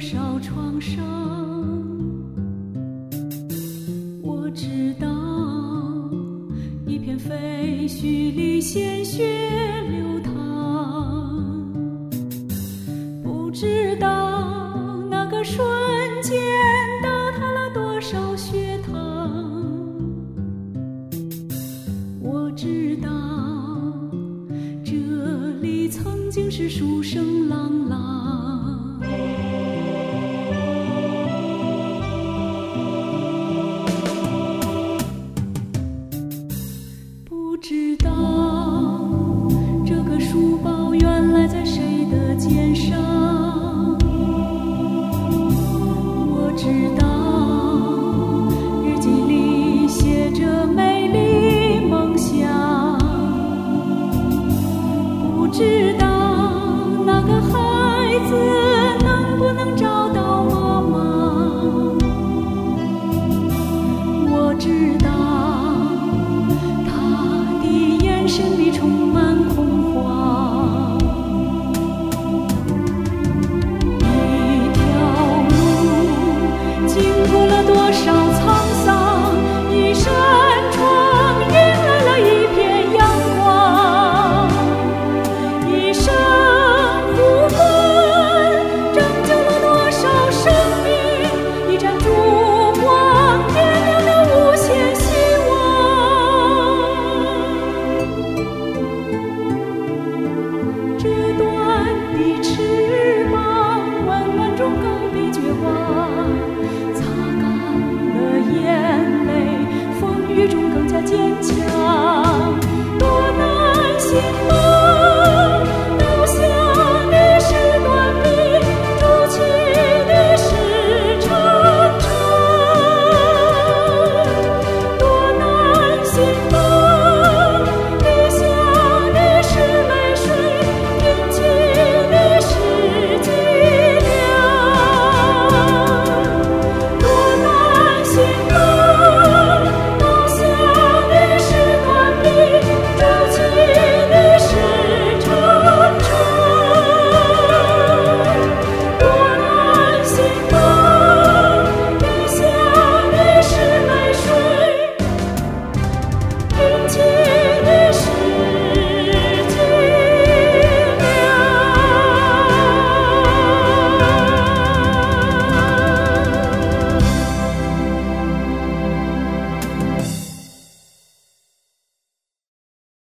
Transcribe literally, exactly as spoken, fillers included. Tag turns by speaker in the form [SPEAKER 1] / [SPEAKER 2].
[SPEAKER 1] 少创伤。我知道一片废墟里鲜血流淌，不知道那个瞬间倒塌了多少血塘。我知道这里曾经是书声朗朗，不知道这个书包原来在谁的肩上。我知道日记里写着美丽梦想，不知道那个孩子能不能找到妈妈。我知道他的眼神里充满恐慌。一条路经过了多少沧桑，一扇窗迎来了一片阳光，一声呼唤拯救了多少生命，一盏烛光点亮了无限希望。这短的翅膀温暖中告别绝望，擦干了眼泪，风雨中更加坚强。